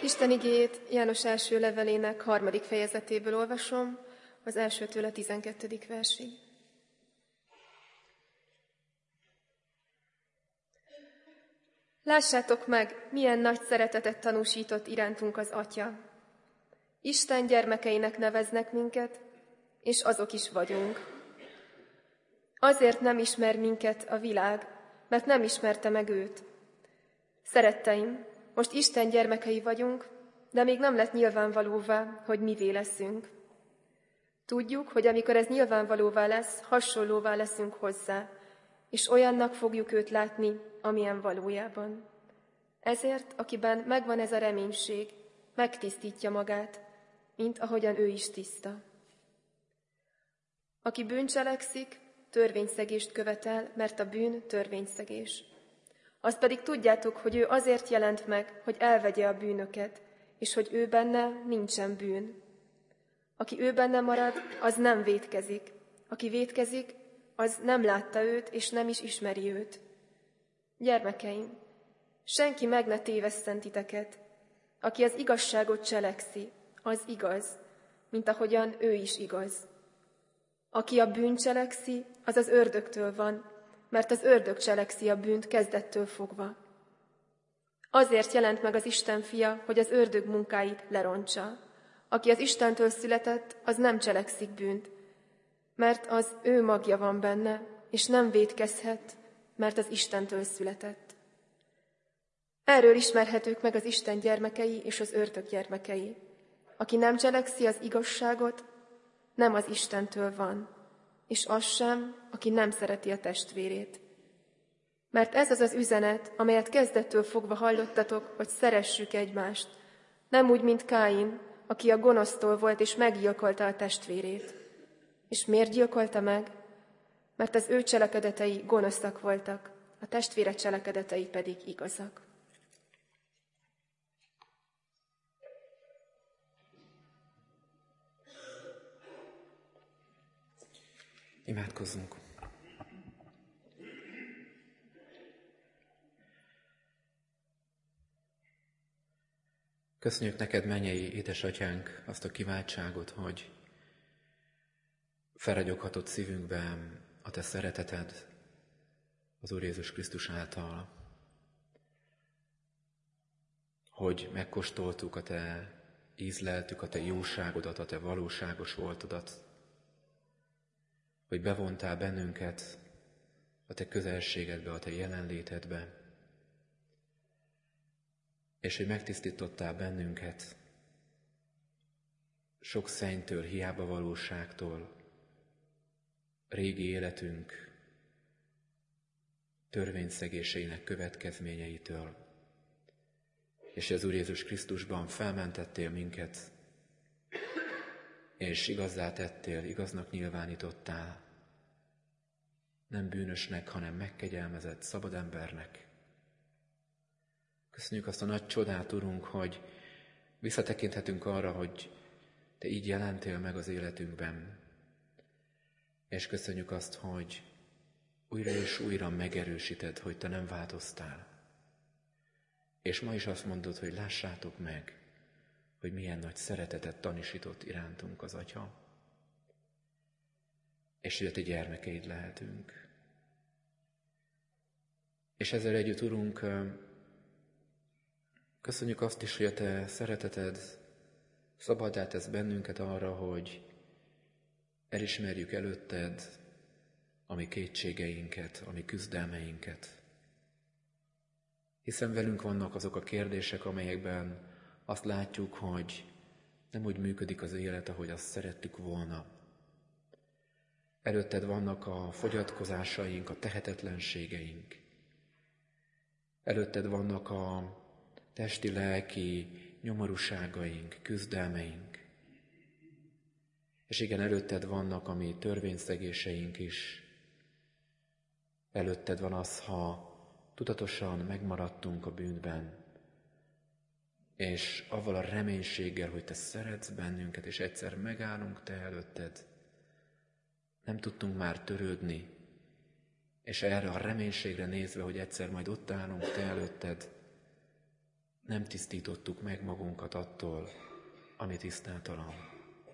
Isten igéjét János első levelének 3. fejezetéből olvasom, az 1-től a 12. versig. Lássátok meg, milyen nagy szeretetet tanúsított irántunk az Atya. Isten gyermekeinek neveznek minket, és azok is vagyunk. Azért nem ismer minket a világ, mert nem ismerte meg őt. Szeretteim, most Isten gyermekei vagyunk, de még nem lett nyilvánvalóvá, hogy mivé leszünk. Tudjuk, hogy amikor ez nyilvánvalóvá lesz, hasonlóvá leszünk hozzá, és olyannak fogjuk őt látni, amilyen valójában. Ezért, akiben megvan ez a reménység, megtisztítja magát, mint ahogyan ő is tiszta. Aki bűncselekszik, törvényszegést követel, mert a bűn törvényszegés. Azt pedig tudjátok, hogy ő azért jelent meg, hogy elvegye a bűnöket, és hogy ő benne nincsen bűn. Aki ő benne marad, az nem vétkezik. Aki vétkezik, az nem látta őt, és nem is ismeri őt. Gyermekeim, senki meg ne tévesszen titeket. Aki az igazságot cselekszi, az igaz, mint ahogyan ő is igaz. Aki a bűnt cselekszi, az az ördögtől van, mert az ördög cselekszi a bűnt kezdettől fogva. Azért jelent meg az Isten fia, hogy az ördög munkáit lerontsa. Aki az Istentől született, az nem cselekszik bűnt, mert az ő magja van benne, és nem vétkezhet, mert az Istentől született. Erről ismerhetők meg az Isten gyermekei és az ördög gyermekei. Aki nem cselekszi az igazságot, nem az Istentől van, és az sem, aki nem szereti a testvérét. Mert ez az az üzenet, amelyet kezdettől fogva hallottatok, hogy szeressük egymást, nem úgy, mint Káin, aki a gonosztól volt és meggyilkolta a testvérét. És miért gyilkolta meg? Mert az ő cselekedetei gonoszak voltak, a testvére cselekedetei pedig igazak. Imádkozzunk! Köszönjük neked, mennyei édesatyánk, azt a kiváltságot, hogy felragyoghatott szívünkben a te szereteted az Úr Jézus Krisztus által, hogy megkóstoltuk a te ízleltük, a te jóságodat, a te valóságos voltodat, hogy bevontál bennünket a te közelségedbe, a te jelenlétedbe, és hogy megtisztítottál bennünket sok szennytől, hiába valóságtól, régi életünk törvényszegéseinek következményeitől, és az Úr Jézus Krisztusban felmentettél minket, és igazzá tettél, igaznak nyilvánítottál, nem bűnösnek, hanem megkegyelmezett, szabad embernek. Köszönjük azt a nagy csodát, Urunk, hogy visszatekinthetünk arra, hogy te így jelentél meg az életünkben, és köszönjük azt, hogy újra és újra megerősíted, hogy te nem változtál. És ma is azt mondod, hogy lássátok meg, hogy milyen nagy szeretetet tanúsított irántunk az Atya, és hogy a te gyermekeid lehetünk. És ezzel együtt, Urunk, köszönjük azt is, hogy a te szereteted szabaddá tesz bennünket arra, hogy elismerjük előtted a mi kétségeinket, a mi küzdelmeinket. Hiszen velünk vannak azok a kérdések, amelyekben azt látjuk, hogy nem úgy működik az élet, ahogy azt szerettük volna. Előtted vannak a fogyatkozásaink, a tehetetlenségeink. Előtted vannak a testi-lelki nyomorúságaink, küzdelmeink. És igen, előtted vannak a mi törvényszegéseink is. Előtted van az, ha tudatosan megmaradtunk a bűnben, és avval a reménységgel, hogy te szeretsz bennünket, és egyszer megállunk te előtted, nem tudtunk már törődni, és erre a reménységre nézve, hogy egyszer majd ott állunk te előtted, nem tisztítottuk meg magunkat attól, ami tisztátalan.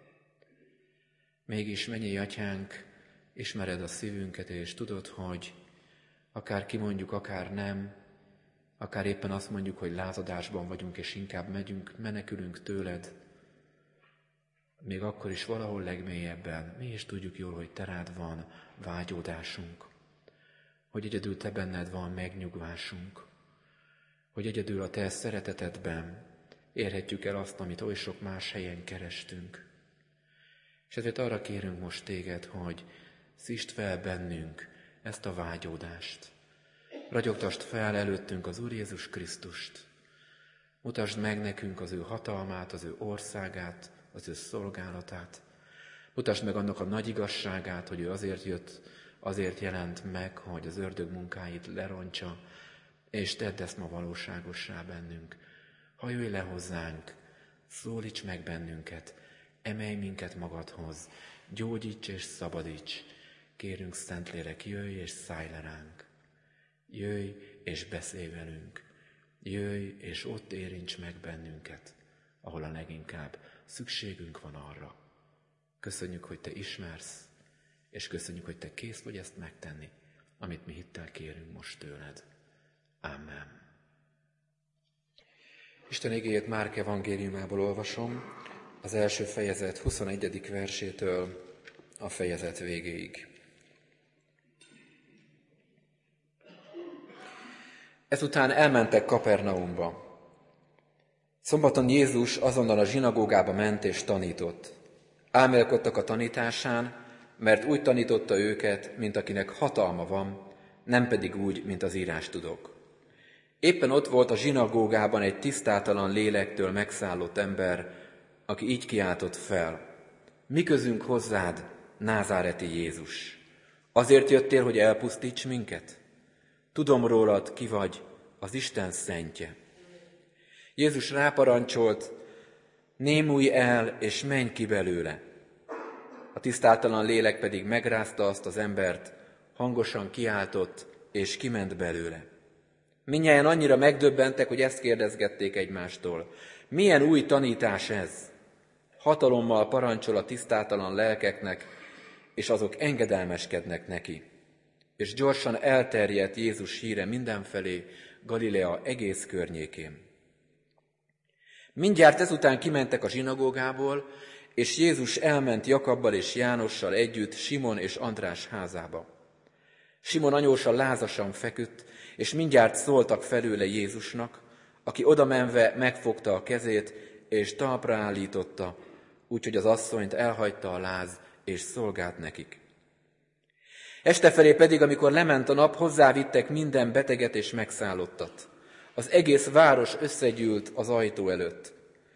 Mégis, mennyei Atyánk, ismered a szívünket, és tudod, hogy akár kimondjuk, akár nem, akár éppen azt mondjuk, hogy lázadásban vagyunk, és inkább menekülünk tőled, még akkor is valahol legmélyebben mi is tudjuk jól, hogy te rád van vágyódásunk, hogy egyedül te benned van megnyugvásunk, hogy egyedül a te szeretetedben érhetjük el azt, amit oly sok más helyen kerestünk. És ezért arra kérünk most téged, hogy szítsd fel bennünk ezt a vágyódást. Ragyogtasd fel előttünk az Úr Jézus Krisztust. Mutasd meg nekünk az ő hatalmát, az ő országát, az ő szolgálatát. Mutasd meg annak a nagy igazságát, hogy ő azért jött, azért jelent meg, hogy az ördög munkáit lerontsa, és tedd ezt ma valóságossá bennünk. Hajolj le hozzánk, szólíts meg bennünket, emelj minket magadhoz, gyógyíts és szabadíts. Kérünk, Szentlélek, jöjj és szállj le ránk. Jöjj és beszélj velünk. Jöjj és ott érints meg bennünket, ahol a leginkább szükségünk van arra. Köszönjük, hogy te ismersz, és köszönjük, hogy te kész vagy ezt megtenni, amit mi hittel kérünk most tőled. Amen. Isten igéjét Márk evangéliumából olvasom, az első fejezet 21. versétől a fejezet végéig. Ezután elmentek Kapernaumba. Szombaton Jézus azonnal a zsinagógába ment és tanított. Álmélkodtak a tanításán, mert úgy tanította őket, mint akinek hatalma van, nem pedig úgy, mint az írástudók. Éppen ott volt a zsinagógában egy tisztátalan lélektől megszállott ember, aki így kiáltott fel: mi közünk hozzád, názáreti Jézus? Azért jöttél, hogy elpusztíts minket? Tudom rólad, ki vagy, az Isten szentje. Jézus ráparancsolt: némulj el, és menj ki belőle. A tisztátalan lélek pedig megrázta azt az embert, hangosan kiáltott, és kiment belőle. Mindnyájan annyira megdöbbentek, hogy ezt kérdezgették egymástól: milyen új tanítás ez? Hatalommal parancsol a tisztátalan lelkeknek, és azok engedelmeskednek neki. És gyorsan elterjedt Jézus híre mindenfelé, Galilea egész környékén. Mindjárt ezután kimentek a zsinagógából, és Jézus elment Jakabbal és Jánossal együtt Simon és András házába. Simon anyósa lázasan feküdt, és mindjárt szóltak felőle Jézusnak, aki odamenve megfogta a kezét, és talpra állította, úgyhogy az asszonyt elhagyta a láz, és szolgált nekik. Estefelé pedig, amikor lement a nap, hozzávittek minden beteget és megszállottat. Az egész város összegyűlt az ajtó előtt.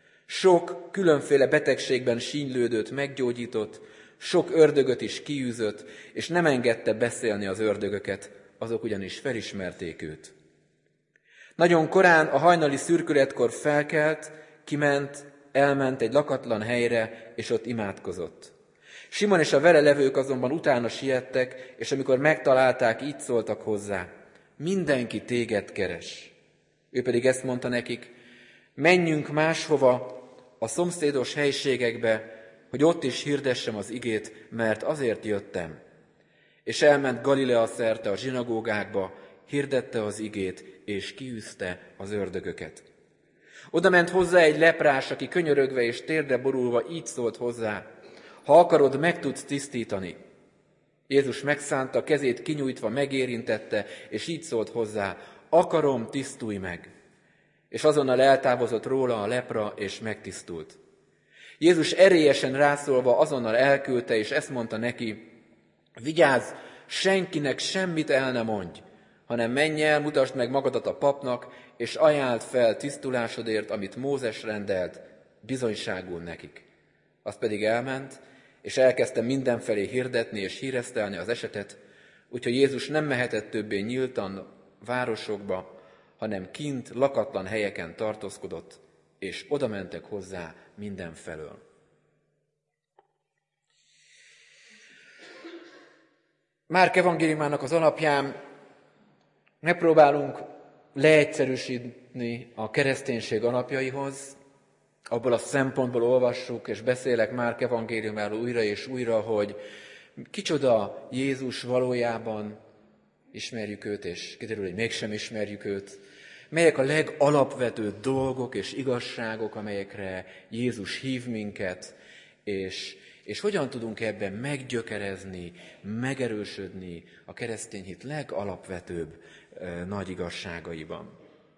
Sok különféle betegségben sínylődőt meggyógyított, sok ördögöt is kiűzött, és nem engedte beszélni az ördögöket, azok ugyanis felismerték őt. Nagyon korán a hajnali szürkületkor felkelt, kiment, elment egy lakatlan helyre, és ott imádkozott. Simon és a vele levők azonban utána siettek, és amikor megtalálták, így szóltak hozzá: mindenki téged keres. Ő pedig ezt mondta nekik: menjünk máshova, a szomszédos helységekbe, hogy ott is hirdessem az igét, mert azért jöttem. És elment Galilea szerte a zsinagógákba, hirdette az igét, és kiűzte az ördögöket. Oda ment hozzá egy leprás, aki könyörögve és térdre borulva így szólt hozzá: ha akarod, meg tudsz tisztítani. Jézus megszánta, kezét kinyújtva megérintette, és így szólt hozzá: akarom, tisztulj meg. És azonnal eltávozott róla a lepra, és megtisztult. Jézus erélyesen rászólva azonnal elküldte, és ezt mondta neki: vigyázz, senkinek semmit el ne mondj, hanem menj el, mutasd meg magadat a papnak, és ajánld fel tisztulásodért, amit Mózes rendelt, bizonyságul nekik. Az pedig elment, és elkezdte mindenfelé hirdetni és híresztelni az esetet, úgyhogy Jézus nem mehetett többé nyíltan városokba, hanem kint lakatlan helyeken tartózkodott, és oda mentek hozzá mindenfelől. Márk evangéliumának az alapján megpróbálunk leegyszerűsíteni nyitni a kereszténység alapjaihoz. Abból a szempontból olvassuk, és beszélek Márk evangéliumáról újra és újra, hogy kicsoda Jézus valójában, ismerjük őt, és kiderül, hogy mégsem ismerjük őt. Melyek a legalapvetőbb dolgok és igazságok, amelyekre Jézus hív minket, és hogyan tudunk ebben meggyökerezni, megerősödni a keresztény hit legalapvetőbb nagy igazságaiban.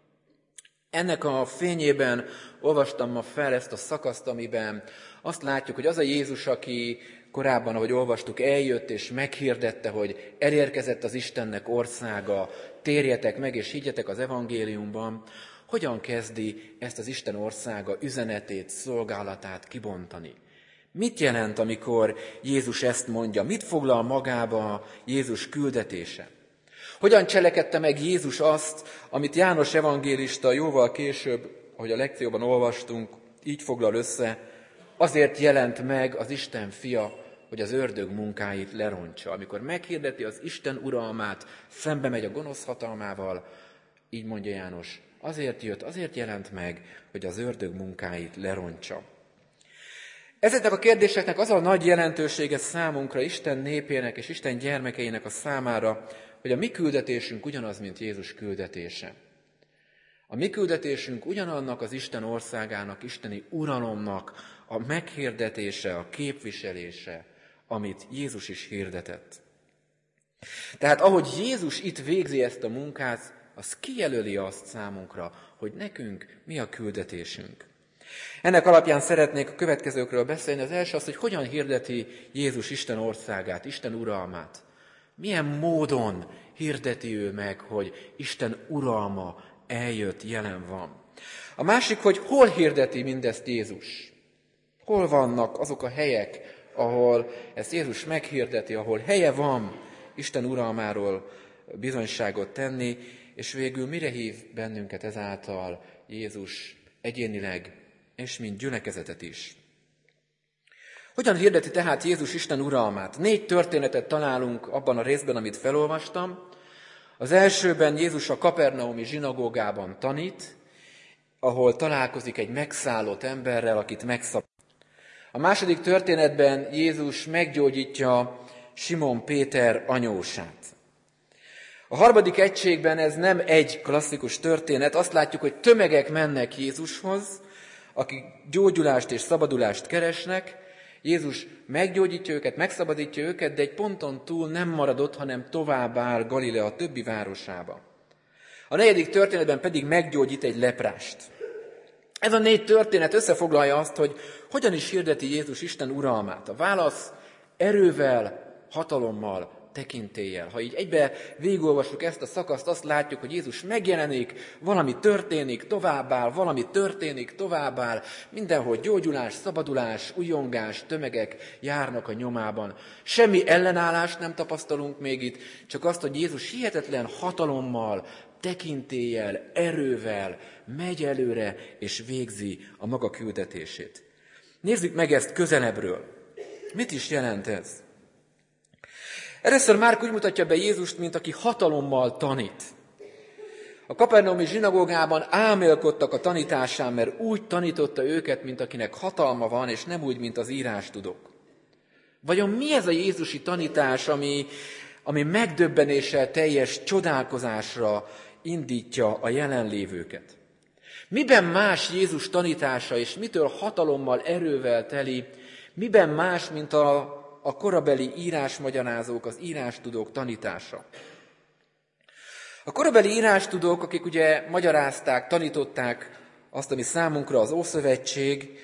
Ennek a fényében olvastam ma fel ezt a szakaszt, amiben azt látjuk, hogy az a Jézus, aki korábban, ahogy olvastuk, eljött és meghirdette, hogy elérkezett az Istennek országa, térjetek meg és higgyetek az evangéliumban, hogyan kezdi ezt az Isten országa üzenetét, szolgálatát kibontani. Mit jelent, amikor Jézus ezt mondja? Mit foglal magába Jézus küldetése? Hogyan cselekedte meg Jézus azt, amit János evangélista jóval később, ahogy a lekcióban olvastunk, így foglal össze, azért jelent meg az Isten fia, hogy az ördög munkáit lerontsa. Amikor meghirdeti az Isten uralmát, szembe megy a gonosz hatalmával, így mondja János, azért jött, azért jelent meg, hogy az ördög munkáit lerontsa. Ezeknek a kérdéseknek az a nagy jelentősége számunkra, Isten népének és Isten gyermekeinek a számára, hogy a mi küldetésünk ugyanaz, mint Jézus küldetése. A mi küldetésünk ugyanannak az Isten országának, isteni uralomnak a meghirdetése, a képviselése, amit Jézus is hirdetett. Tehát ahogy Jézus itt végzi ezt a munkát, az kijelöli azt számunkra, hogy nekünk mi a küldetésünk. Ennek alapján szeretnék a következőkről beszélni. Az első az, hogy hogyan hirdeti Jézus Isten országát, Isten uralmát. Milyen módon hirdeti ő meg, hogy Isten uralma eljött, jelen van. A másik, hogy hol hirdeti mindezt Jézus. Hol vannak azok a helyek, ahol ezt Jézus meghirdeti, ahol helye van Isten uralmáról bizonyságot tenni, és végül mire hív bennünket ezáltal Jézus egyénileg, és mint gyülekezetet is. Hogyan hirdeti tehát Jézus Isten uralmát? 4 történetet találunk abban a részben, amit felolvastam. Az elsőben Jézus a kapernaumi zsinagógában tanít, ahol találkozik egy megszállott emberrel, akit megszabadít. A második történetben Jézus meggyógyítja Simon Péter anyósát. A harmadik egységben ez nem egy klasszikus történet, azt látjuk, hogy tömegek mennek Jézushoz, akik gyógyulást és szabadulást keresnek. Jézus meggyógyítja őket, megszabadítja őket, de egy ponton túl nem marad ott, hanem tovább áll Galilea többi városába. A negyedik történetben pedig meggyógyít egy leprást. Ez a 4 történet összefoglalja azt, hogy hogyan is hirdeti Jézus Isten uralmát. A válasz erővel, hatalommal, tekintéllyel. Ha így egybe végigolvassuk ezt a szakaszt, azt látjuk, hogy Jézus megjelenik, valami történik, továbbáll, valami történik, továbbáll, mindenhol gyógyulás, szabadulás, újongás, tömegek járnak a nyomában. Semmi ellenállást nem tapasztalunk még itt, csak azt, hogy Jézus hihetetlen hatalommal, tekintéllyel, erővel megy előre és végzi a maga küldetését. Nézzük meg ezt közelebbről. Mit is jelent ez? Először Márk úgy mutatja be Jézust, mint aki hatalommal tanít. A kapernaumi zsinagógában álmélkodtak a tanításán, mert úgy tanította őket, mint akinek hatalma van, és nem úgy, mint az írástudók. Vajon mi ez a jézusi tanítás, ami megdöbbenéssel teljes csodálkozásra indítja a jelenlévőket? Miben más Jézus tanítása, és mitől hatalommal, erővel teli, miben más, mint a korabeli írásmagyarázók, az írástudók tanítása? A korabeli írástudók, akik ugye magyarázták, tanították azt, ami számunkra az Ószövetség,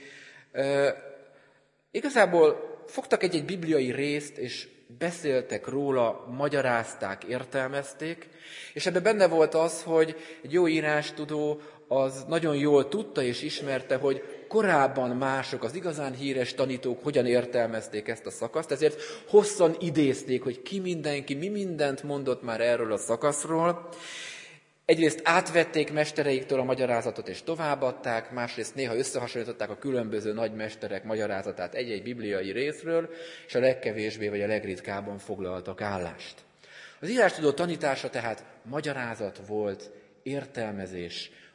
igazából fogtak egy bibliai részt, és beszéltek róla, magyarázták, értelmezték, és ebben benne volt az, hogy egy jó írástudó az nagyon jól tudta és ismerte, hogy korábban mások, az igazán híres tanítók hogyan értelmezték ezt a szakaszt, ezért hosszan idézték, hogy ki mindenki, mi mindent mondott már erről a szakaszról. Egyrészt átvették mestereiktől a magyarázatot és továbbadták, másrészt néha összehasonlították a különböző nagymesterek magyarázatát egy-egy bibliai részről, és a legkevésbé vagy a legritkábban foglaltak állást. Az írástudó tanítása tehát magyarázat volt, értelmezés,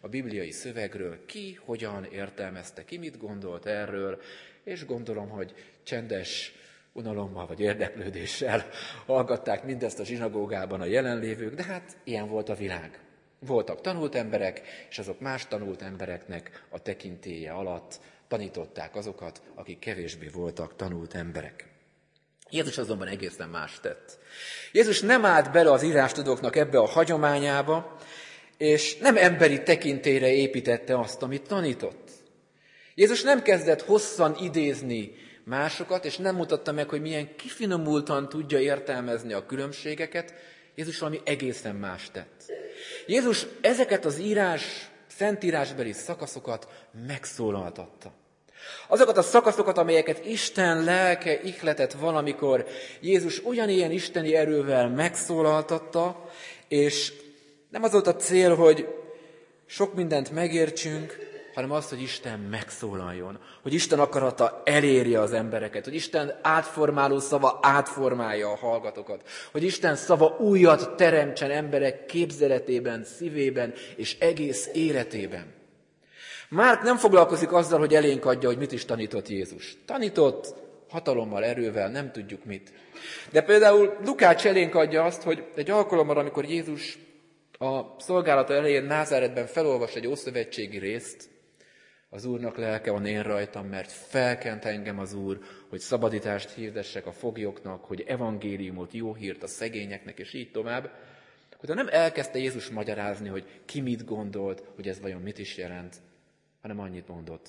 a bibliai szövegről, ki hogyan értelmezte, ki mit gondolt erről, és gondolom, hogy csendes unalommal vagy érdeklődéssel hallgatták mindezt a zsinagógában a jelenlévők, de hát ilyen volt a világ. Voltak tanult emberek, és azok más tanult embereknek a tekintélye alatt tanították azokat, akik kevésbé voltak tanult emberek. Jézus azonban egészen más tett. Jézus nem állt bele az írástudóknak ebbe a hagyományába, és nem emberi tekintélyre építette azt, amit tanított. Jézus nem kezdett hosszan idézni másokat, és nem mutatta meg, hogy milyen kifinomultan tudja értelmezni a különbségeket. Jézus valami egészen más tett. Jézus ezeket az szentírásbeli szakaszokat megszólaltatta. Azokat a szakaszokat, amelyeket Isten lelke ihletett valamikor, Jézus ugyanilyen isteni erővel megszólaltatta, és nem az volt a cél, hogy sok mindent megértsünk, hanem az, hogy Isten megszólaljon, hogy Isten akarata elérje az embereket, hogy Isten átformáló szava átformálja a hallgatókat, hogy Isten szava újat teremtsen emberek képzeletében, szívében és egész életében. Márk nem foglalkozik azzal, hogy elénk adja, hogy mit is tanított Jézus. Tanított hatalommal, erővel, nem tudjuk mit. De például Lukács elénk adja azt, hogy egy alkalommal, amikor Jézus a szolgálata elején Názáretben felolvas egy ószövetségi részt, az Úrnak lelke van én rajtam, mert felkent engem az Úr, hogy szabadítást hirdessek a foglyoknak, hogy evangéliumot, jó hírt a szegényeknek, és így tovább. Akkor nem elkezdte Jézus magyarázni, hogy ki mit gondolt, hogy ez vajon mit is jelent, hanem annyit mondott: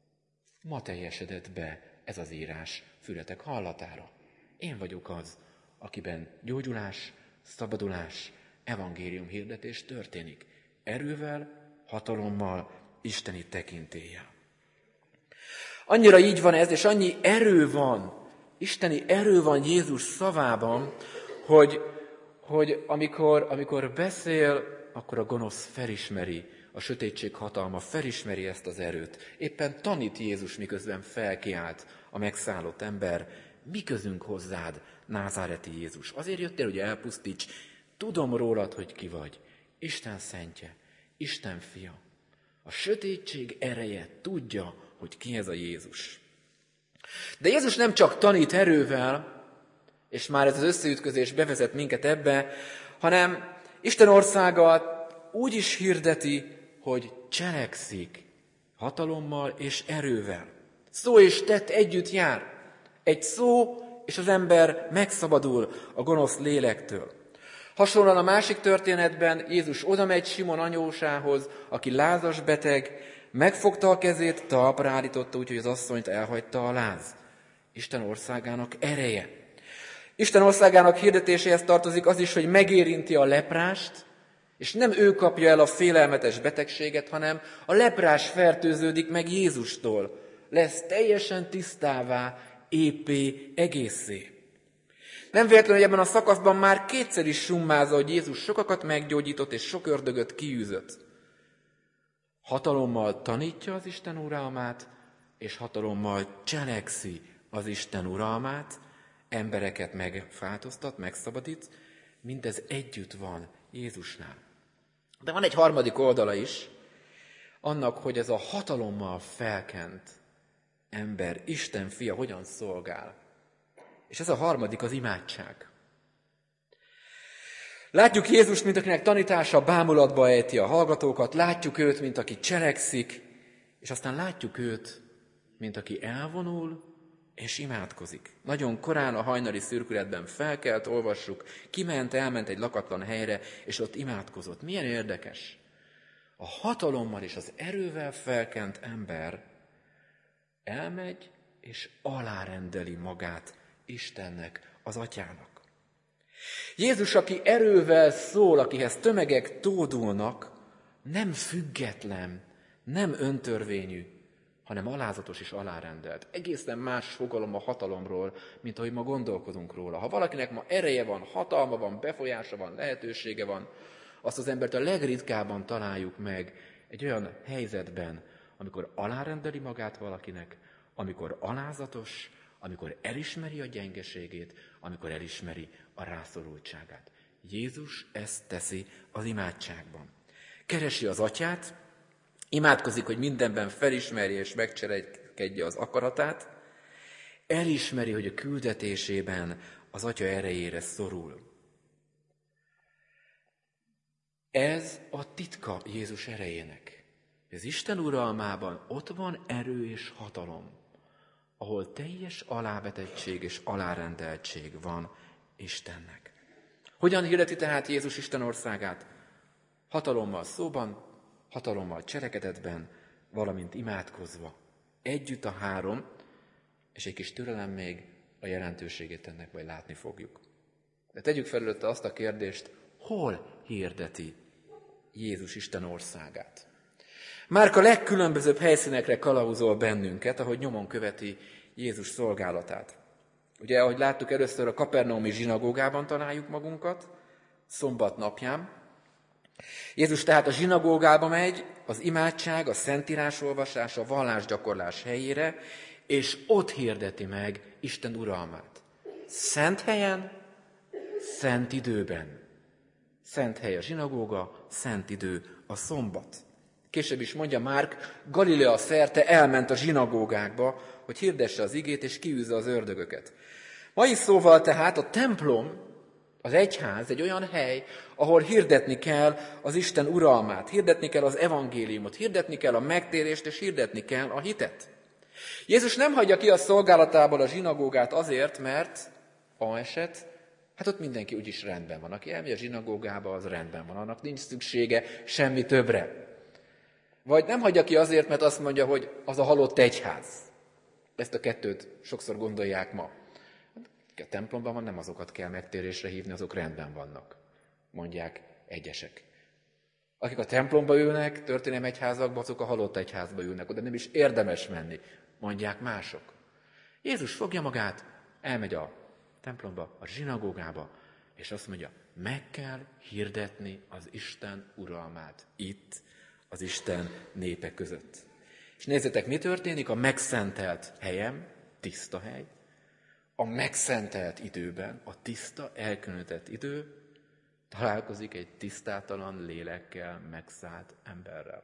ma teljesedett be ez az írás fületek hallatára. Én vagyok az, akiben gyógyulás, szabadulás, evangélium hirdetés történik. Erővel, hatalommal, isteni tekintéllyel. Annyira így van ez, és annyi erő van, isteni erő van Jézus szavában, hogy amikor beszél, akkor a gonosz felismeri, a sötétség hatalma felismeri ezt az erőt. Éppen tanít Jézus, miközben felkiált a megszállott ember: mi közünk hozzád, názáreti Jézus? Azért jöttél, hogy elpusztíts? Tudom rólad, hogy ki vagy. Isten szentje, Isten fia. A sötétség ereje tudja, hogy ki ez a Jézus. De Jézus nem csak tanít erővel, és már ez az összeütközés bevezet minket ebbe, hanem Isten országa úgy is hirdeti, hogy cselekszik hatalommal és erővel. Szó és tett együtt jár. Egy szó, és az ember megszabadul a gonosz lélektől. Hasonlóan a másik történetben Jézus odamegy Simon anyósához, aki lázas beteg, megfogta a kezét, talpra állította, úgyhogy az asszonyt elhagyta a láz. Isten országának ereje. Isten országának hirdetéséhez tartozik az is, hogy megérinti a leprást, és nem ő kapja el a félelmetes betegséget, hanem a leprás fertőződik meg Jézustól. Lesz teljesen tisztává, épé, egészé. Nem véletlen, hogy ebben a szakaszban már kétszer is summázza, hogy Jézus sokakat meggyógyított és sok ördögöt kiűzött. Hatalommal tanítja az Isten uralmát, és hatalommal cselekszi az Isten uralmát, embereket megváltoztat, megszabadít, mindez együtt van Jézusnál. De van egy harmadik oldala is, annak, hogy ez a hatalommal felkent ember, Isten fia hogyan szolgál. És ez a harmadik, az imádság. Látjuk Jézust, mint akinek tanítása bámulatba ejti a hallgatókat, látjuk őt, mint aki cselekszik, és aztán látjuk őt, mint aki elvonul és imádkozik. Nagyon korán a hajnali szürkületben felkelt, olvassuk, elment egy lakatlan helyre, és ott imádkozott. Milyen érdekes! A hatalommal és az erővel felkent ember elmegy és alárendeli magát Istennek, az Atyának. Jézus, aki erővel szól, akihez tömegek tódulnak, nem független, nem öntörvényű, hanem alázatos és alárendelt. Egészen más fogalom a hatalomról, mint ahogy ma gondolkodunk róla. Ha valakinek ma ereje van, hatalma van, befolyása van, lehetősége van, azt az embert a legritkábban találjuk meg egy olyan helyzetben, amikor alárendeli magát valakinek, amikor alázatos, amikor elismeri a gyengeségét, amikor elismeri a rászorultságát. Jézus ezt teszi az imádságban. Keresi az Atyát, Imádkozik, hogy mindenben felismerje és megcselekedje az akaratát. Elismeri, hogy a küldetésében az Atya erejére szorul. Ez a titka Jézus erejének. Az Isten uralmában ott van erő és hatalom, ahol teljes alávetettség és alárendeltség van Istennek. Hogyan hirdeti tehát Jézus Isten országát? Hatalommal szóban, hatalommal cselekedetben, valamint imádkozva. Együtt a három, és egy kis türelem még a jelentőségét ennek majd látni fogjuk. De tegyük fel előtte azt a kérdést, hol hirdeti Jézus Isten országát? Márk a legkülönbözőbb helyszínekre kalauzol bennünket, ahogy nyomon követi Jézus szolgálatát. Ugye, ahogy láttuk, először a kapernaumi zsinagógában találjuk magunkat, szombat napján. Jézus tehát a zsinagógába megy, az imádság, a szentírás olvasás, a vallásgyakorlás helyére, és ott hirdeti meg Isten uralmát. Szent helyen, szent időben. Szent hely a zsinagóga, szent idő a szombat. Később is mondja Márk, Galilea szerte elment a zsinagógákba, hogy hirdesse az igét és kiűzze az ördögöket. Mai szóval tehát a templom, az egyház egy olyan hely, ahol hirdetni kell az Isten uralmát, hirdetni kell az evangéliumot, hirdetni kell a megtérést és hirdetni kell a hitet. Jézus nem hagyja ki a szolgálatából a zsinagógát azért, mert hát ott mindenki úgyis rendben van. Aki elmegy a zsinagógába, az rendben van, annak nincs szüksége semmi többre. Vagy nem hagyja ki azért, mert azt mondja, hogy az a halott egyház. Ezt a kettőt sokszor gondolják ma. A templomban van, nem azokat kell megtérésre hívni, azok rendben vannak, mondják egyesek. Akik a templomba ülnek, történelmi egyházakban, azok a halott egyházba ülnek, oda nem is érdemes menni, mondják mások. Jézus fogja magát, elmegy a templomba, a zsinagógába, és azt mondja, meg kell hirdetni az Isten uralmát itt, az Isten népe között. És nézzétek, mi történik a megszentelt helyen, tiszta hely, a megszentelt időben, a tiszta, elkülönített idő, találkozik egy tisztátalan lélekkel megszállt emberrel.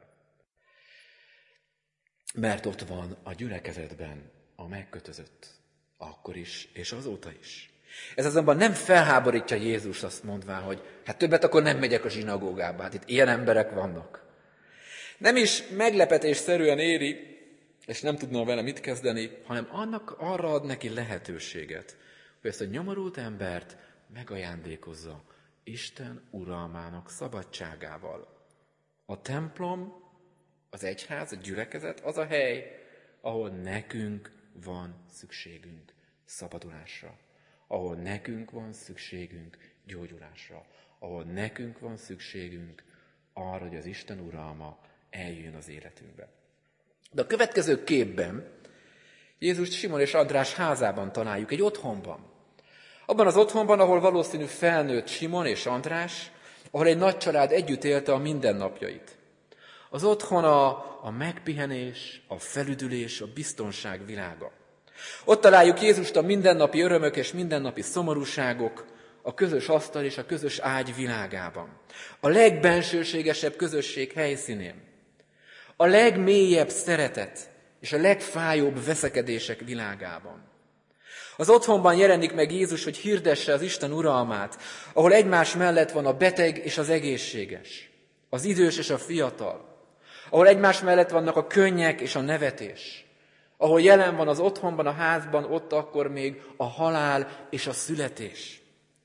Mert ott van a gyülekezetben a megkötözött, akkor is, és azóta is. Ez azonban nem felháborítja Jézus azt mondván, hogy hát többet akkor nem megyek a zsinagógába, hát itt ilyen emberek vannak. Nem is meglepetésszerűen éri, és nem tudna vele mit kezdeni, hanem arra ad neki lehetőséget, hogy ezt a nyomorult embert megajándékozza Isten uralmának szabadságával. A templom, az egyház, a gyülekezet az a hely, ahol nekünk van szükségünk szabadulásra, ahol nekünk van szükségünk gyógyulásra, ahol nekünk van szükségünk arra, hogy az Isten uralma eljön az életünkbe. De a következő képben Jézus Simon és András házában találjuk, egy otthonban. Abban az otthonban, ahol valószínű felnőtt Simon és András, ahol egy nagy család együtt élte a mindennapjait. Az otthon a megpihenés, a felüdülés, a biztonság világa. Ott találjuk Jézust a mindennapi örömök és mindennapi szomorúságok, a közös asztal és a közös ágy világában. A legbensőségesebb közösség helyszínén. A legmélyebb szeretet és a legfájóbb veszekedések világában. Az otthonban jelenik meg Jézus, hogy hirdesse az Isten uralmát, ahol egymás mellett van a beteg és az egészséges, az idős és a fiatal, ahol egymás mellett vannak a könnyek és a nevetés, ahol jelen van az otthonban, a házban, ott akkor még a halál és a születés.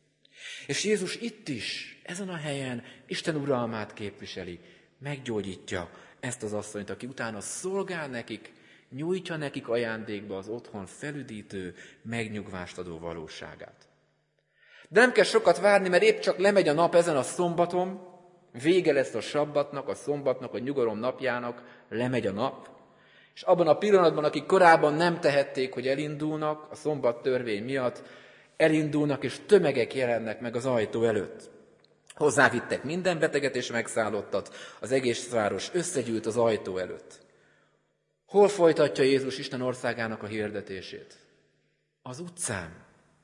És Jézus itt is, ezen a helyen Isten uralmát képviseli, meggyógyítja ezt az asszonyt, aki utána szolgál nekik, nyújtja nekik ajándékba az otthon felüdítő, megnyugvást adó valóságát. De nem kell sokat várni, mert épp csak lemegy a nap ezen a szombaton, vége lesz a sabbatnak, a szombatnak, a nyugalom napjának, lemegy a nap, és abban a pillanatban, akik korábban nem tehették, hogy elindulnak, a szombat törvény miatt, elindulnak, és tömegek jelennek meg az ajtó előtt. Hozzávittek minden beteget és megszállottat, az egész város összegyűlt az ajtó előtt. Hol folytatja Jézus Isten országának a hirdetését? Az utcán,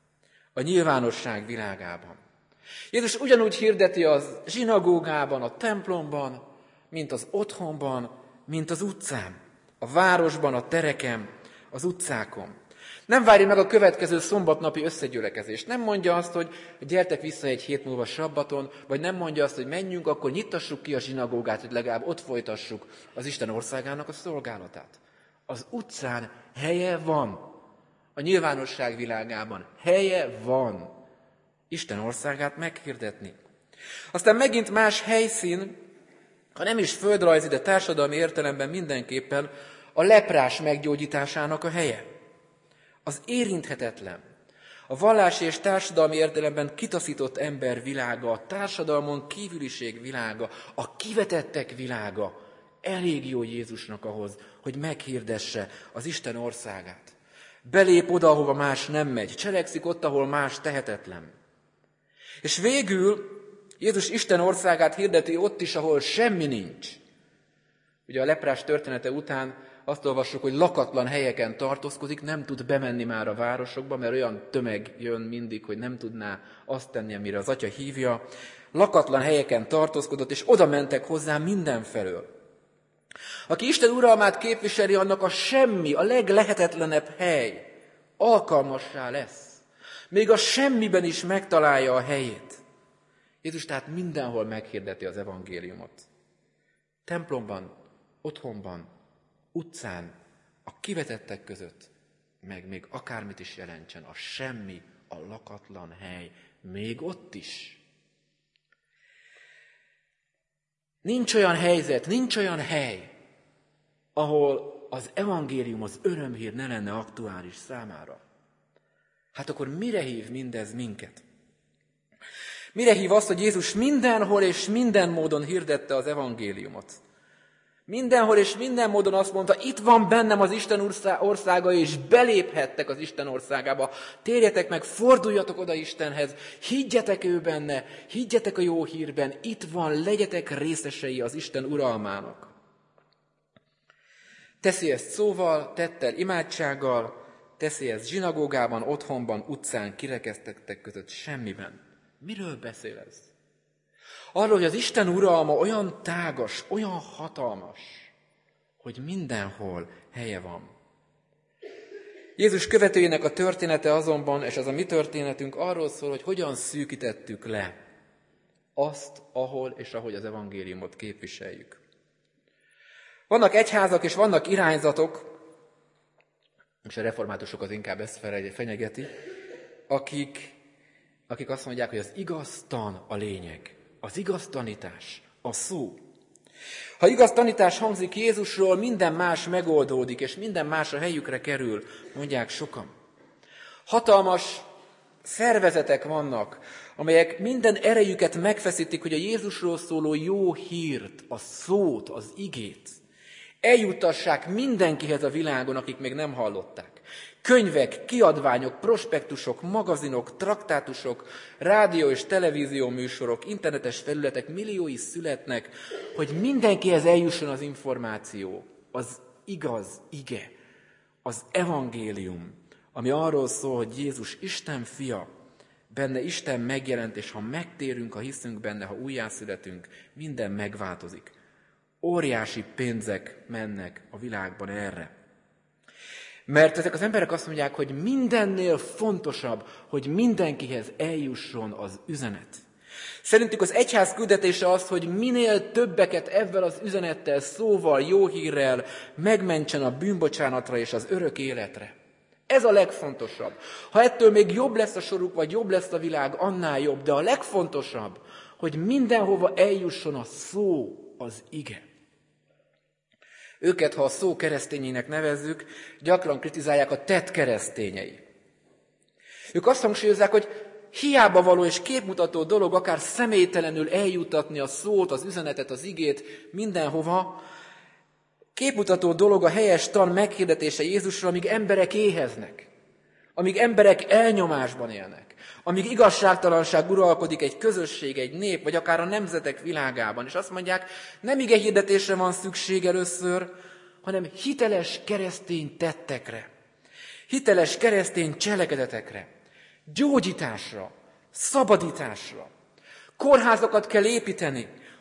a nyilvánosság világában. Jézus ugyanúgy hirdeti az zsinagógában, a templomban, mint az otthonban, mint az utcán, a városban, a tereken, az utcákon. Nem várja meg a következő szombatnapi összegyülekezést. Nem mondja azt, hogy gyertek vissza egy hét múlva sabbaton, vagy nem mondja azt, hogy menjünk, akkor nyitassuk ki a zsinagógát, hogy legalább ott folytassuk az Isten országának a szolgálatát. Az utcán helye van. A nyilvánosság világában helye van Isten országát meghirdetni. Aztán megint más helyszín, ha nem is földrajzi, de társadalmi értelemben mindenképpen a leprás meggyógyításának a helye. Az érinthetetlen, a vallási és társadalmi értelemben kitaszított ember világa, a társadalmon kívüliség világa, a kivetettek világa elég jó Jézusnak ahhoz, hogy meghirdesse az Isten országát. Belép oda, ahova más nem megy, cselekszik ott, ahol más tehetetlen. És végül Jézus Isten országát hirdeti ott is, ahol semmi nincs. Ugye a leprás története után azt olvassuk, hogy lakatlan helyeken tartózkodik, nem tud bemenni már a városokba, mert olyan tömeg jön mindig, hogy nem tudná azt tenni, amire az atya hívja. Lakatlan helyeken tartózkodott, és oda mentek hozzá mindenfelől. Aki Isten uralmát képviseli, annak a semmi, a leglehetetlenebb hely alkalmassá lesz. Még a semmiben is megtalálja a helyét. Jézus tehát mindenhol meghirdeti az evangéliumot. Templomban, otthonban, utcán, a kivetettek között, meg még akármit is jelentsen, a semmi, a lakatlan hely, még ott is. Nincs olyan helyzet, nincs olyan hely, ahol az evangélium, az örömhír ne lenne aktuális számára. Hát akkor mire hív mindez minket? Mire hív azt, hogy Jézus mindenhol és minden módon hirdette az evangéliumot? Mindenhol és minden módon azt mondta, itt van bennem az Isten országa, és beléphettek az Isten országába. Térjetek meg, forduljatok oda Istenhez, higgyetek ő benne, higgyetek a jó hírben, itt van, legyetek részesei az Isten uralmának. Teszi ezt szóval, tettel, imádsággal, teszi ezt zsinagógában, otthonban, utcán, kirekesztettek között, semmiben. Miről beszél ez? Arról, hogy az Isten uralma olyan tágas, olyan hatalmas, hogy mindenhol helye van. Jézus követőjének a története azonban, és ez a mi történetünk arról szól, hogy hogyan szűkítettük le azt, ahol és ahogy az evangéliumot képviseljük. Vannak egyházak és vannak irányzatok, és a reformátusok az inkább ezt fenyegeti, akik azt mondják, hogy az igaz tan a lényeg. Az igaz tanítás, a szó. Ha igaz tanítás hangzik Jézusról, minden más megoldódik, és minden más a helyükre kerül, mondják sokan. Hatalmas szervezetek vannak, amelyek minden erejüket megfeszítik, hogy a Jézusról szóló jó hírt, a szót, az igét eljuttassák mindenkihez a világon, akik még nem hallották. Könyvek, kiadványok, prospektusok, magazinok, traktátusok, rádió és televízió műsorok, internetes felületek milliói születnek, hogy mindenkihez eljusson az információ, az igaz ige, az evangélium, ami arról szól, hogy Jézus Isten fia, benne Isten megjelent, és ha megtérünk, ha hiszünk benne, ha újjászületünk, minden megváltozik. Óriási pénzek mennek a világban erre. Mert ezek az emberek azt mondják, hogy mindennél fontosabb, hogy mindenkihez eljusson az üzenet. Szerintük az egyház küldetése az, hogy minél többeket ezzel az üzenettel, szóval, jó hírrel megmentsen a bűnbocsánatra és az örök életre. Ez a legfontosabb. Ha ettől még jobb lesz a soruk, vagy jobb lesz a világ, annál jobb. De a legfontosabb, hogy mindenhova eljusson a szó, az ige. Őket, ha a szó keresztényének nevezzük, gyakran kritizálják a tett keresztényei. Ők azt hangsúlyozzák, hogy hiába való és képmutató dolog akár személytelenül eljutatni a szót, az üzenetet, az igét mindenhova. Képmutató dolog a helyes tan meghirdetése Jézusról, amíg emberek éheznek, amíg emberek elnyomásban élnek, amíg igazságtalanság uralkodik egy közösség, egy nép, vagy akár a nemzetek világában. És azt mondják, nem ige hirdetésre van szükség először, hanem hiteles keresztény tettekre, hiteles keresztény cselekedetekre, gyógyításra, szabadításra. Kórházakat kell építeni,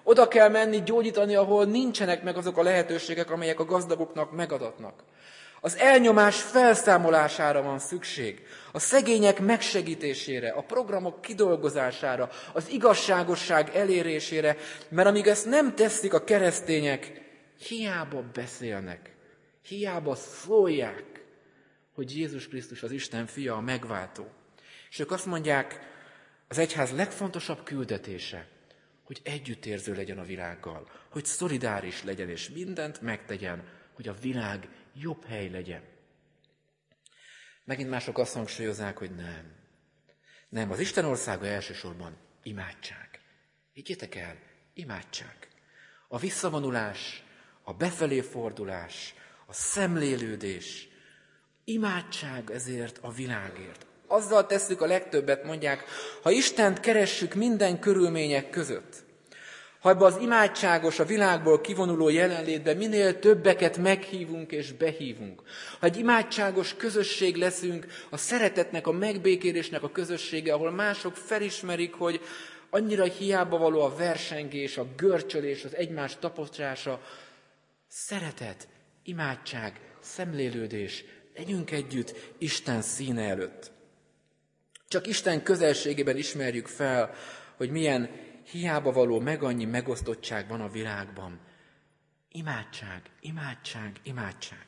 Oda kell menni gyógyítani, ahol nincsenek meg azok a lehetőségek, amelyek a gazdagoknak megadatnak. Az elnyomás felszámolására van szükség, a szegények megsegítésére, a programok kidolgozására, az igazságosság elérésére, mert amíg ezt nem teszik a keresztények, hiába beszélnek, hiába szólják, hogy Jézus Krisztus az Isten fia, a megváltó. És ők azt mondják, az egyház legfontosabb küldetése, hogy együttérző legyen a világgal, hogy szolidáris legyen, és mindent megtegyen, hogy a világ jobb hely legyen. Megint mások azt hangsúlyozzák, hogy nem, az Isten országa elsősorban imádság. Higgyétek el, imádság. A visszavonulás, a befelé fordulás, a szemlélődés, imádság ezért a világért. Azzal tesszük a legtöbbet, mondják, ha Istent keressük minden körülmények között, ha ebbe az imádságos, a világból kivonuló jelenlétbe minél többeket meghívunk és behívunk, ha egy imádságos közösség leszünk, a szeretetnek, a megbékélésnek a közössége, ahol mások felismerik, hogy annyira hiába való a versengés, a görcsölés, az egymás taposása, szeretet, imádság, szemlélődés, legyünk együtt Isten színe előtt. Csak Isten közelségében ismerjük fel, hogy milyen hiába való annyi megosztottság van a világban. Imádság, imádság, imádság.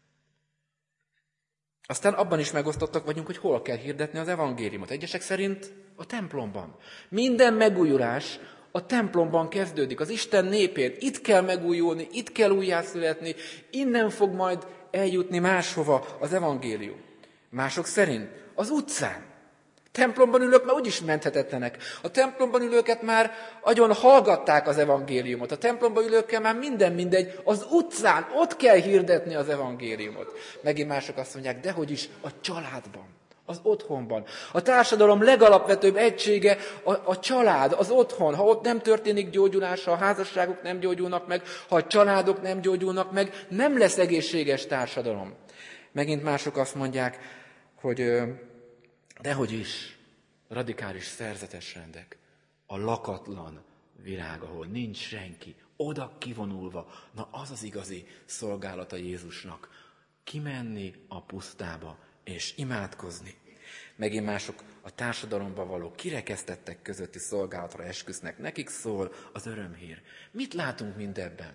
Aztán abban is megosztottak vagyunk, hogy hol kell hirdetni az evangéliumot. Egyesek szerint a templomban. Minden megújulás a templomban kezdődik. Az Isten népért itt kell megújulni, itt kell újjászületni, innen fog majd eljutni máshova az evangélium. Mások szerint az utcán. Templomban ülők már úgyis menthetetlenek. A templomban ülőket már agyon hallgatták az evangéliumot. A templomban ülőkkel már minden mindegy. Az utcán, ott kell hirdetni az evangéliumot. Megint mások azt mondják, dehogy is a családban, az otthonban. A társadalom legalapvetőbb egysége a család, az otthon. Ha ott nem történik gyógyulás, ha a házasságok nem gyógyulnak meg, ha a családok nem gyógyulnak meg, nem lesz egészséges társadalom. Megint mások azt mondják, hogy dehogy is, radikális szerzetes rendek, a lakatlan világ, ahol nincs senki, oda kivonulva, na az az igazi szolgálata Jézusnak, kimenni a pusztába és imádkozni. Megint mások a társadalomban való kirekesztettek közötti szolgálatra esküsznek, nekik szól az örömhír. Mit látunk mindebben?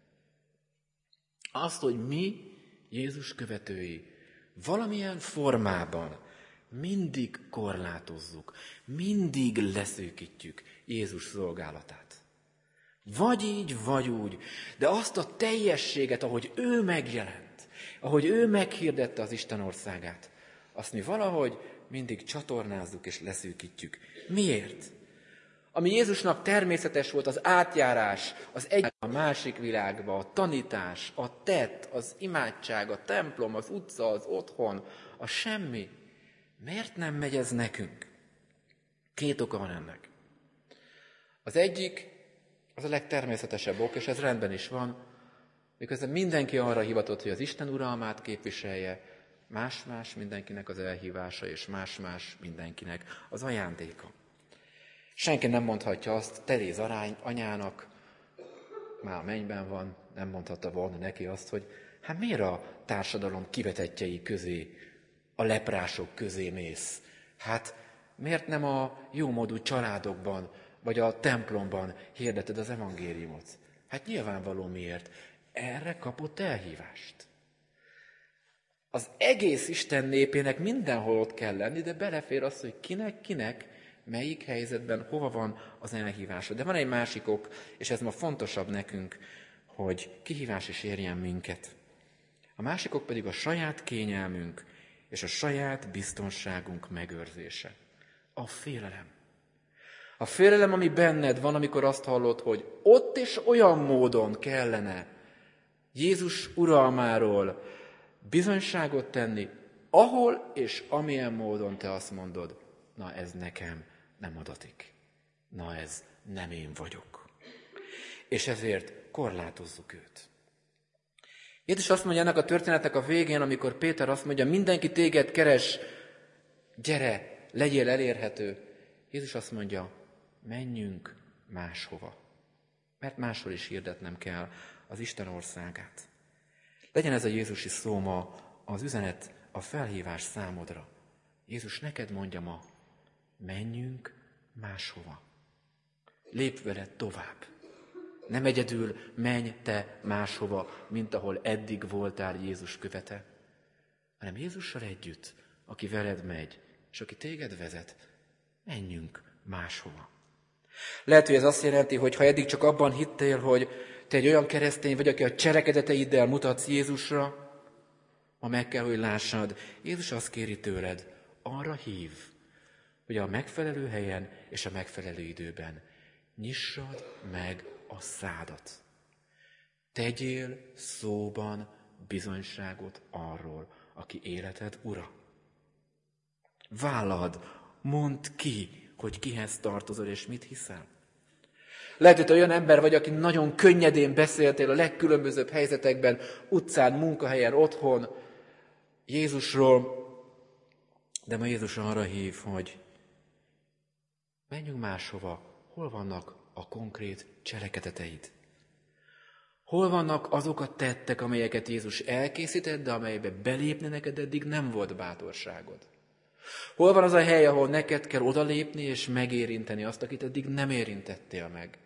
Azt, hogy mi, Jézus követői, valamilyen formában mindig korlátozzuk, mindig leszűkítjük Jézus szolgálatát. Vagy így, vagy úgy, de azt a teljességet, ahogy ő megjelent, ahogy ő meghirdette az Isten országát, azt mi valahogy mindig csatornázzuk és leszűkítjük. Miért? Ami Jézusnak természetes volt, az átjárás, az egy a másik világba, a tanítás, a tett, az imádság, a templom, az utca, az otthon, a semmi. Miért nem megy ez nekünk? Két oka van ennek. Az egyik, az a legtermészetesebb ok, és ez rendben is van, miközben mindenki arra hivatott, hogy az Isten uralmát képviselje, más-más mindenkinek az elhívása, és más-más mindenkinek az ajándéka. Senki nem mondhatja azt Teréz anyának, már a mennyben van, nem mondhatta volna neki azt, hogy hát miért a társadalom kivetettjei közé, a leprások közé mész? Hát miért nem a jómódú családokban, vagy a templomban hirdeted az evangéliumot? Hát nyilvánvaló miért. Erre kapott elhívást. Az egész Isten népének mindenhol ott kell lenni, de belefér az, hogy kinek, melyik helyzetben, hova van az elhívása. De van egy másik ok, és ez ma fontosabb nekünk, hogy kihívás is érjen minket. A másik ok pedig a saját kényelmünk, és a saját biztonságunk megőrzése. A félelem. A félelem, ami benned van, amikor azt hallod, hogy ott és olyan módon kellene Jézus uralmáról bizonyságot tenni, ahol és amilyen módon te azt mondod, na ez nekem nem adatik. Na ez nem én vagyok. És ezért korlátozzuk őt. Jézus azt mondja ennek a történetnek a végén, amikor Péter azt mondja, mindenki téged keres, gyere, legyél elérhető. Jézus azt mondja, menjünk máshova. mert máshol is hirdetnem kell az Isten országát. Legyen ez a Jézusi szó ma az üzenet, a felhívás számodra. Jézus neked mondja ma, menjünk máshova. Lépj veled tovább. Nem egyedül menj te máshova, mint ahol eddig voltál Jézus követe, hanem Jézussal együtt, aki veled megy, és aki téged vezet, menjünk máshova. Lehet, hogy ez azt jelenti, hogy ha eddig csak abban hittél, hogy te egy olyan keresztény vagy, aki a cselekedeteiddel mutatsz Jézusra, ma meg kell, hogy lássad, Jézus azt kéri tőled, arra hív, hogy a megfelelő helyen és a megfelelő időben nyissad meg a szádat. Tegyél szóban bizonyságot arról, aki életed ura. Vállald, mondd ki, hogy kihez tartozol és mit hiszel. Lehet, hogy te olyan ember vagy, aki nagyon könnyedén beszéltél a legkülönbözőbb helyzetekben, utcán, munkahelyen, otthon Jézusról, de ma Jézus arra hív, hogy menjünk máshova, hol vannak a konkrét cselekedeteid. Hol vannak azok a tettek, amelyeket Jézus elkészített, de amelybe belépni neked eddig nem volt bátorságod. Hol van az a hely, ahol neked kell odalépni és megérinteni azt, akit eddig nem érintettél meg.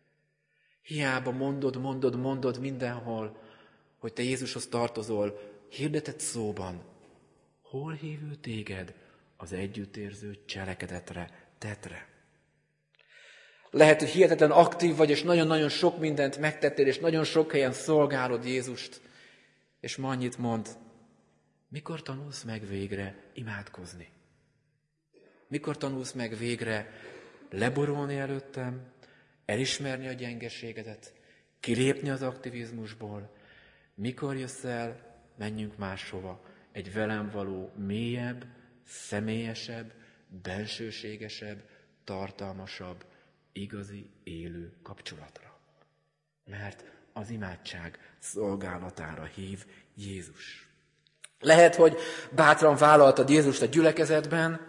Hiába mondod mindenhol, hogy te Jézushoz tartozol, hirdetett szóban. Hol hív ő téged az együttérző cselekedetre, tettre? Lehet, hogy hihetetlen aktív vagy, és nagyon-nagyon sok mindent megtettél, és nagyon sok helyen szolgálod Jézust, és ma annyit mond, mikor tanulsz meg végre imádkozni? Mikor tanulsz meg végre leborulni előttem, elismerni a gyengeségedet, kilépni az aktivizmusból? Mikor jössz el, menjünk máshova, egy velem való mélyebb, személyesebb, bensőségesebb, tartalmasabb, igazi, élő kapcsolatra. Mert az imádság szolgálatára hív Jézus. Lehet, hogy bátran vállaltad Jézust a gyülekezetben,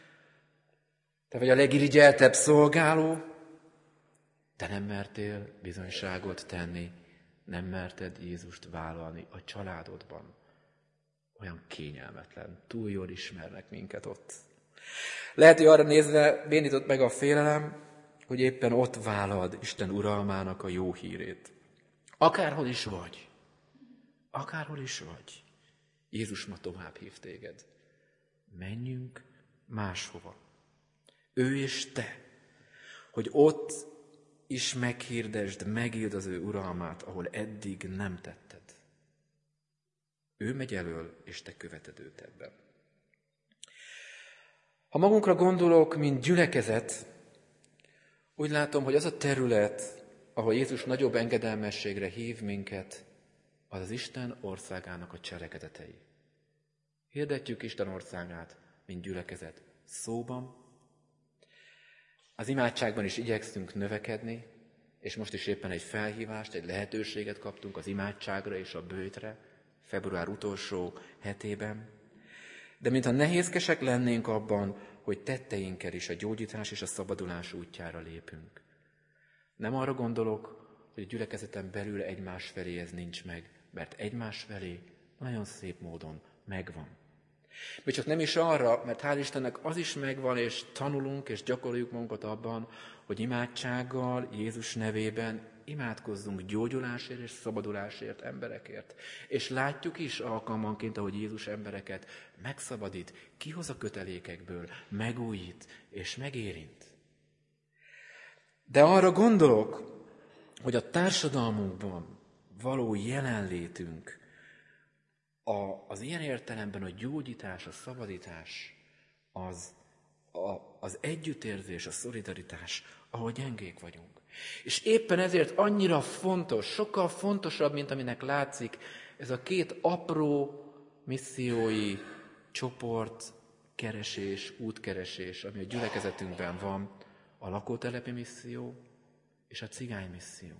te vagy a legirigyeltebb szolgáló, de nem mertél bizonyságot tenni, nem merted Jézust vállalni a családodban. Olyan kényelmetlen, túl jól ismernek minket ott. Lehet, hogy arra nézve bénított meg a félelem, hogy éppen ott vállald Isten uralmának a jó hírét. Akárhol is vagy, Jézus ma tovább hív téged. Menjünk máshova. Ő és te, hogy ott is meghirdesd, megéld az ő uralmát, ahol eddig nem tetted. Ő megy elől, és te követed őt ebben. Ha magunkra gondolok, mint gyülekezet, úgy látom, hogy az a terület, ahol Jézus nagyobb engedelmességre hív minket, az az Isten országának a cselekedetei. Hirdetjük Isten országát, mint gyülekezet szóban. Az imádságban is igyekszünk növekedni, és most is éppen egy felhívást, egy lehetőséget kaptunk az imádságra és a bőjtre, február utolsó hetében. De mintha nehézkesek lennénk abban, hogy tetteinkkel is a gyógyítás és a szabadulás útjára lépünk. Nem arra gondolok, hogy a gyülekezeten belül egymás felé ez nincs meg, mert egymás felé nagyon szép módon megvan. Még csak nem is arra, mert hál' Istennek az is megvan, és tanulunk, és gyakoroljuk magunkat abban, hogy imádsággal, Jézus nevében imádkozzunk gyógyulásért és szabadulásért emberekért. És látjuk is alkalmanként, ahogy Jézus embereket megszabadít, kihoz a kötelékekből, megújít és megérint. De arra gondolok, hogy a társadalmunkban való jelenlétünk, az ilyen értelemben a gyógyítás, a szabadítás, az együttérzés, a szolidaritás, ahol gyengék vagyunk. És éppen ezért annyira fontos, sokkal fontosabb, mint aminek látszik, ez a két apró missziói csoport, keresés, útkeresés, ami a gyülekezetünkben van, a lakótelepi misszió és a cigány misszió.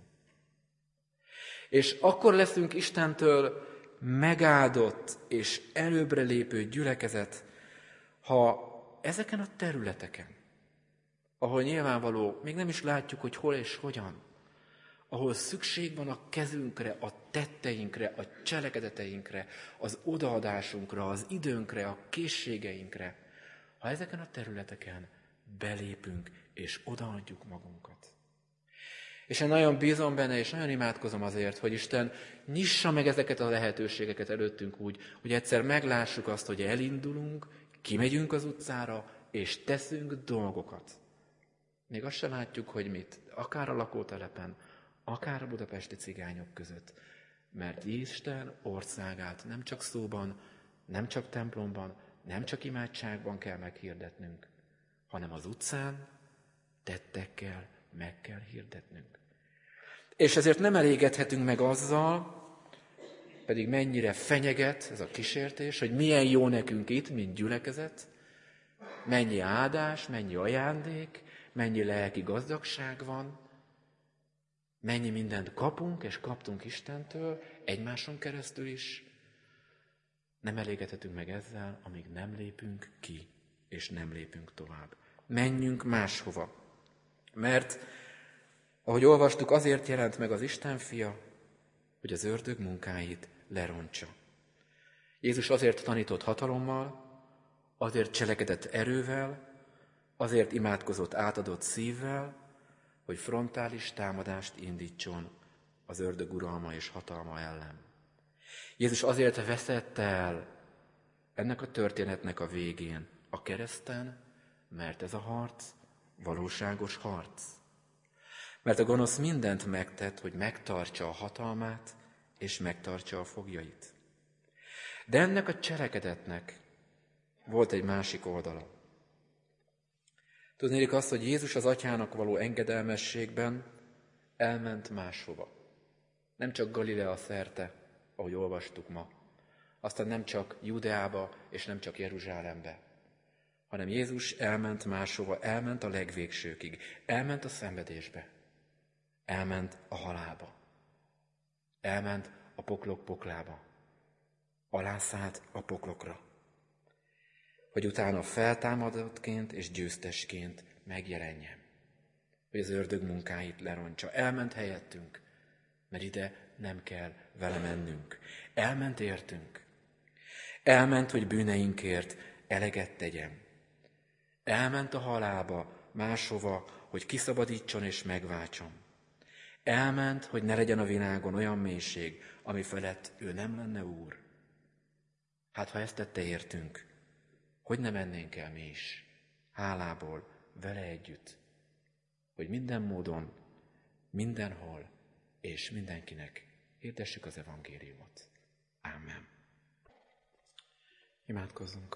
És akkor leszünk Istentől megáldott és előbbre lépő gyülekezet, ha ezeken a területeken, ahol nyilvánvaló, még nem is látjuk, hogy hol és hogyan, ahol szükség van a kezünkre, a tetteinkre, a cselekedeteinkre, az odaadásunkra, az időnkre, a készségeinkre, ha ezeken a területeken belépünk és odaadjuk magunkat. És én nagyon bízom benne, és nagyon imádkozom azért, hogy Isten nyissa meg ezeket a lehetőségeket előttünk úgy, hogy egyszer meglássuk azt, hogy elindulunk, kimegyünk az utcára, és teszünk dolgokat. Még azt sem látjuk, hogy mit, akár a lakótelepen, akár a budapesti cigányok között. Mert Isten országát nem csak szóban, nem csak templomban, nem csak imádságban kell meghirdetnünk, hanem az utcán, tettekkel meg kell hirdetnünk. És ezért nem elégedhetünk meg azzal, pedig mennyire fenyeget ez a kísértés, hogy milyen jó nekünk itt, mint gyülekezet, mennyi áldás, mennyi ajándék, mennyi lelki gazdagság van, mennyi mindent kapunk és kaptunk Istentől, egymáson keresztül is. Nem elégedhetünk meg ezzel, amíg nem lépünk ki, és nem lépünk tovább. Menjünk máshova. Mert, ahogy olvastuk, azért jelent meg az Isten fia, hogy az ördög munkáit lerontsa. Jézus azért tanított hatalommal, azért cselekedett erővel, azért imádkozott átadott szívvel, hogy frontális támadást indítson az ördög uralma és hatalma ellen. Jézus azért veszett el ennek a történetnek a végén a kereszten, mert ez a harc valóságos harc. Mert a gonosz mindent megtett, hogy megtartsa a hatalmát és megtartsa a foglyait. De ennek a cselekedetnek volt egy másik oldala. Tudnélik azt, hogy Jézus az atyának való engedelmességben elment máshova. Nem csak Galilea szerte, ahogy olvastuk ma, aztán nem csak Judeába és nem csak Jeruzsálembe, hanem Jézus elment máshova, elment a legvégsőkig, elment a szenvedésbe, elment a halálba, elment a poklok poklába, alászállt a poklokra, hogy utána feltámadottként és győztesként megjelenjen, hogy az ördög munkáit lerontsa. Elment helyettünk, mert ide nem kell vele mennünk. Elment értünk. Elment, hogy bűneinkért eleget tegyen. Elment a halálba, máshova, hogy kiszabadítson és megváltson. Elment, hogy ne legyen a világon olyan mélység, ami felett ő nem lenne úr. Hát ha ezt tette értünk, hogy ne mennénk el mi is, hálából, vele együtt, hogy minden módon, mindenhol és mindenkinek hirdessük az evangéliumot. Ámen. Imádkozzunk.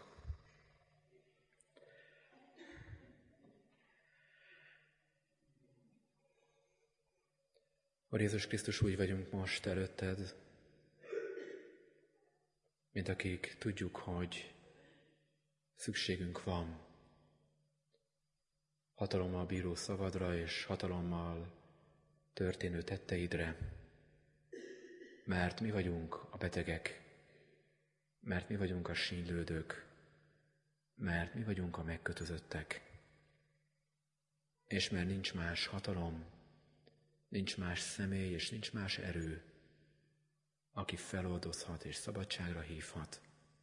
Úr Jézus Krisztus, úgy vagyunk most előtted, mint akik tudjuk, hogy szükségünk van hatalommal bíró szavadra és hatalommal történő tetteidre, mert mi vagyunk a betegek, mert mi vagyunk a sínylődők, mert mi vagyunk a megkötözöttek, és mert nincs más hatalom, nincs más személy és nincs más erő, aki feloldozhat és szabadságra hívhat.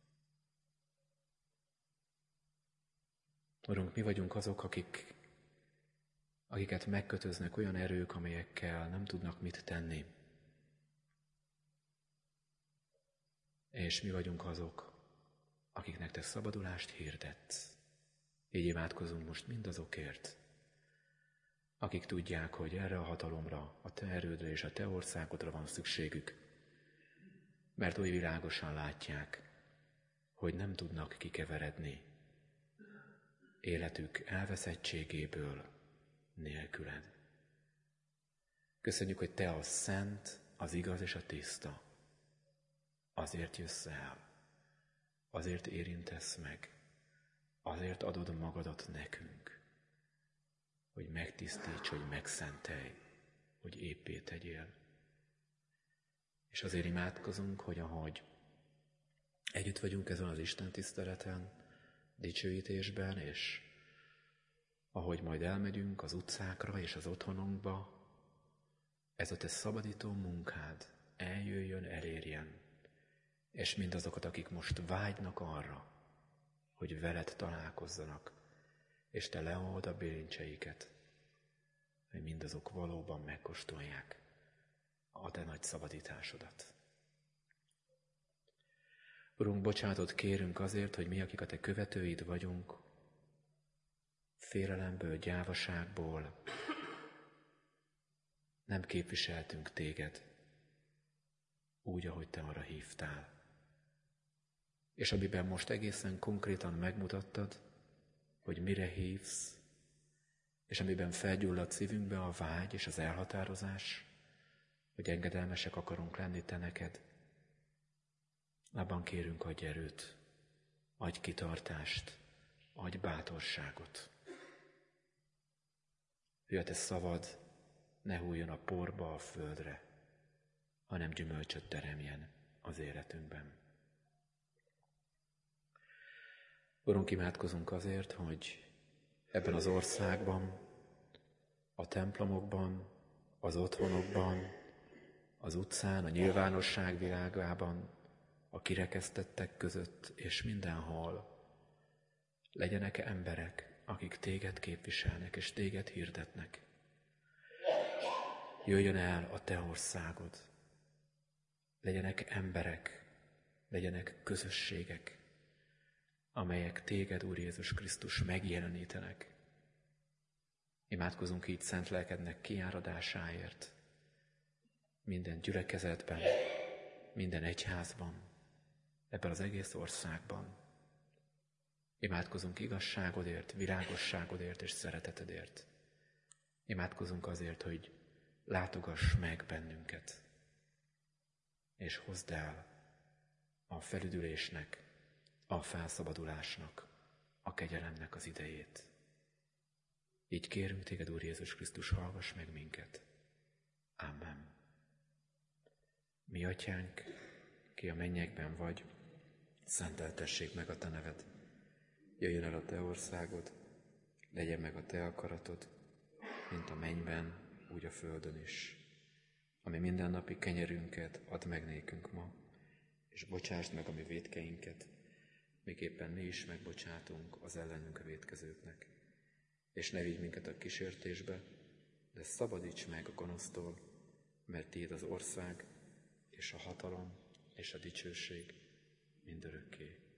Urunk, mi vagyunk azok, akiket megkötöznek olyan erők, amelyekkel nem tudnak mit tenni. És mi vagyunk azok, akiknek te szabadulást hirdetsz. Így imádkozunk most mindazokért, akik tudják, hogy erre a hatalomra, a te erődre és a te országodra van szükségük, mert oly világosan látják, hogy nem tudnak kikeveredni életük elveszettségéből nélküled. Köszönjük, hogy te a szent, az igaz és a tiszta. Azért jössz el, azért érintesz meg, azért adod magadat nekünk, hogy megtisztíts, hogy megszentelj, hogy éppé tegyél. És azért imádkozunk, hogy ahogy együtt vagyunk ezen az Isten tiszteleten, dicsőítésben, és ahogy majd elmegyünk az utcákra és az otthonunkba, ez a te szabadító munkád eljöjjön, elérjen, és mindazokat, akik most vágynak arra, hogy veled találkozzanak, és te leold a bilincseiket, hogy mindazok valóban megkóstolják a te nagy szabadításodat. Urunk, bocsánatot kérünk azért, hogy mi, akik a te követőid vagyunk, félelemből, gyávaságból nem képviseltünk téged úgy, ahogy te arra hívtál. És amiben most egészen konkrétan megmutattad, hogy mire hívsz, és amiben felgyulladt szívünkbe a vágy és az elhatározás, hogy engedelmesek akarunk lenni te neked, abban kérünk, adj erőt, adj kitartást, adj bátorságot. Hogy a te szavad ne hulljon a porba, a földre, hanem gyümölcsöt teremjen az életünkben. Urunk, imádkozunk azért, hogy ebben az országban, a templomokban, az otthonokban, az utcán, a nyilvánosság világában, a kirekesztettek között és mindenhol legyenek emberek, akik téged képviselnek és téged hirdetnek. Jöjjön el a te országod. Legyenek emberek, legyenek közösségek, amelyek téged, Úr Jézus Krisztus, megjelenítenek. Imádkozunk így szent lelkednek kiáradásáért, minden gyülekezetben, minden egyházban, ebben az egész országban. Imádkozunk igazságodért, világosságodért és szeretetedért. Imádkozunk azért, hogy látogass meg bennünket, és hozd el a felüdülésnek, a felszabadulásnak, a kegyelemnek az idejét. Így kérünk téged, Úr Jézus Krisztus, hallgass meg minket. Amen. Mi atyánk, ki a mennyekben vagy, szenteltessék meg a te neved. Jöjjön el a te országod, legyen meg a te akaratod, mint a mennyben, úgy a földön is. Ami mindennapi kenyerünket add meg nékünk ma, és bocsásd meg a mi vétkeinket, miképpen mi is megbocsátunk az ellenünk vétkezőknek. És ne vigy minket a kísértésbe, de szabadíts meg a gonosztól, mert tiéd az ország, és a hatalom, és a dicsőség mindörökké.